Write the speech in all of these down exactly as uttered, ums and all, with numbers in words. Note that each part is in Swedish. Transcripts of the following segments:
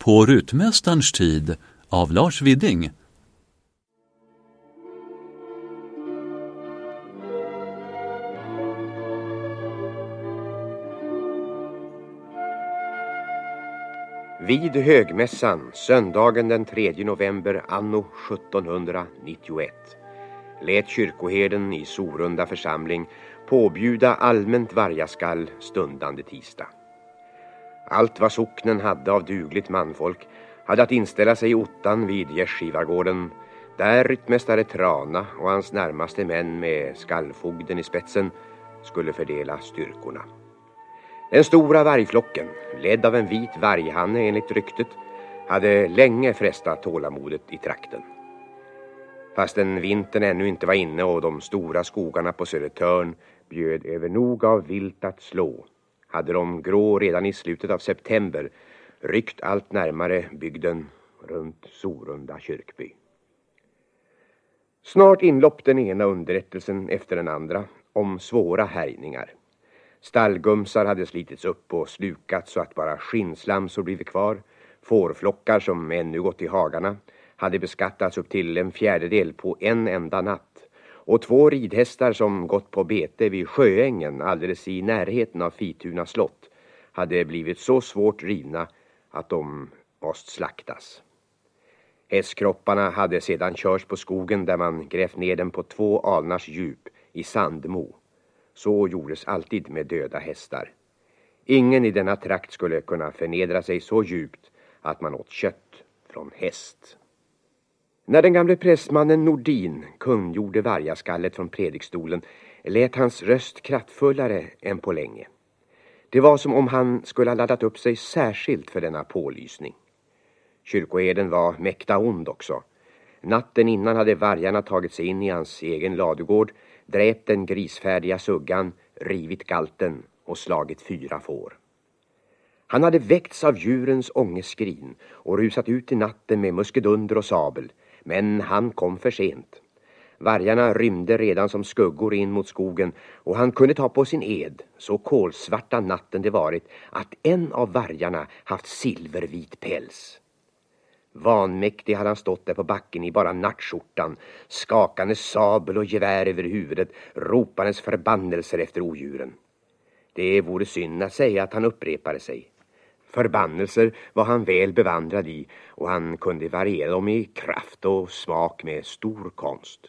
På Ryttmästarens tid av Lars Widding. Vid högmässan söndagen den tredje november anno sjuttonhundranittioett lät kyrkoherden i Sorunda församling påbjuda allmänt vargaskall stundande tisdag. Allt vad socknen hade av dugligt manfolk hade att inställa sig i ottan vid Gärsgivargården, där ryttmästare Trana och hans närmaste män med skallfogden i spetsen skulle fördela styrkorna. Den stora vargflocken, ledd av en vit varghanne enligt ryktet, hade länge frestat tålamodet i trakten. Fastän vintern ännu inte var inne och de stora skogarna på Södertörn bjöd över nog av vilt att slå, hade de grå redan i slutet av september ryckt allt närmare bygden runt Sorunda kyrkby. Snart inlopp den ena underrättelsen efter den andra om svåra härjningar. Stallgumsar hade slitits upp och slukats så att bara skinnslamsor blivit kvar. Fårflockar som ännu gått i hagarna hade beskattats upp till en fjärdedel på en enda natt. Och två ridhästar som gått på bete vid Sjöängen alldeles i närheten av Fituna slott hade blivit så svårt rivna att de måste slaktas. Hästkropparna hade sedan körts på skogen där man grävt ner dem på två alnars djup i sandmo. Så gjordes alltid med döda hästar. Ingen i denna trakt skulle kunna förnedra sig så djupt att man åt kött från häst. När den gamle prästmannen Nordin kungjorde vargaskallet från predikstolen lät hans röst kraftfullare än på länge. Det var som om han skulle ha laddat upp sig särskilt för denna pålysning. Kyrkoherden var mäkta ond också. Natten innan hade vargarna tagit sig in i hans egen ladugård, dräpt den grisfärdiga suggan, rivit galten och slagit fyra får. Han hade väckts av djurens ångeskrin och rusat ut i natten med muskedunder och sabel, men han kom för sent. Vargarna rymde redan som skuggor in mot skogen och han kunde ta på sin ed, så kolsvarta natten det varit, att en av vargarna haft silvervit päls. Vanmäktig hade han stått där på backen i bara nattskjortan, skakande sabel och gevär över huvudet, ropandes förbannelser efter odjuren. Det vore synd att säga att han upprepade sig. Förbannelser var han väl bevandrad i och han kunde variera dem i kraft och smak med stor konst.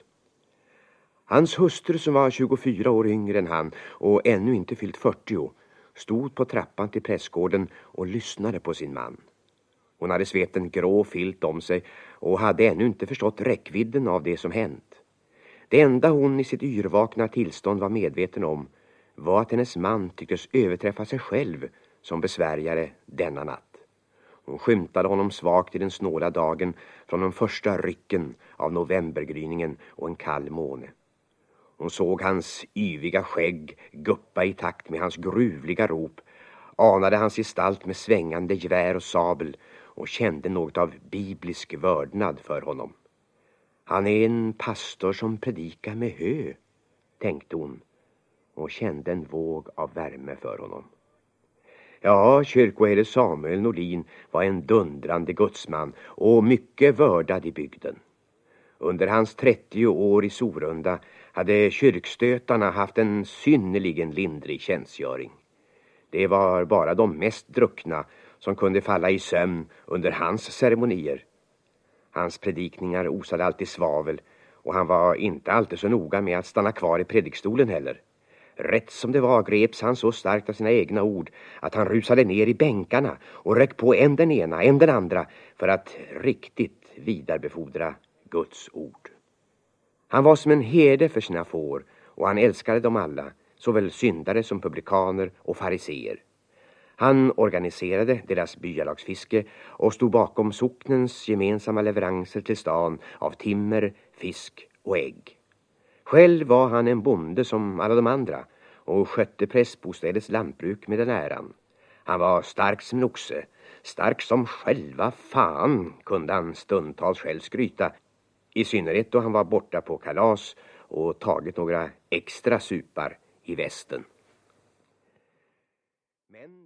Hans hustru, som var tjugofyra år yngre än han och ännu inte fyllt fyrtio, stod på trappan till prästgården och lyssnade på sin man. Hon hade svept en grå filt om sig och hade ännu inte förstått räckvidden av det som hänt. Det enda hon i sitt yrvakna tillstånd var medveten om var att hennes man tycktes överträffa sig själv som besvärjare denna natt. Hon skymtade honom svagt i den snåla dagen från de första rycken av novembergryningen och en kall måne. Hon såg hans yviga skägg guppa i takt med hans gruvliga rop, anade hans gestalt med svängande gevär och sabel och kände något av biblisk vördnad för honom. Han är en pastor som predikar med hö, tänkte hon och kände en våg av värme för honom. Ja, kyrkoherde Samuel Nordin var en dundrande gudsman och mycket vördad i bygden. Under hans trettio år i Sorunda hade kyrkstötarna haft en synnerligen lindrig tjänstgöring. Det var bara de mest druckna som kunde falla i sömn under hans ceremonier. Hans predikningar osade alltid svavel och han var inte alltid så noga med att stanna kvar i predikstolen heller. Rätt som det var greps han så starkt av sina egna ord att han rusade ner i bänkarna och rök på en den ena, en den andra för att riktigt vidarbefordra Guds ord. Han var som en herde för sina får och han älskade dem alla, såväl syndare som publikaner och fariseer. Han organiserade deras byalagsfiske och stod bakom socknens gemensamma leveranser till stan av timmer, fisk och ägg. Själv var han en bonde som alla de andra och skötte prästbostädets lantbruk med den äran. Han var stark som en oxe, stark som själva fan kunde han stundtals själv skryta, i synnerhet då han var borta på kalas och tagit några extra supar i västen. Men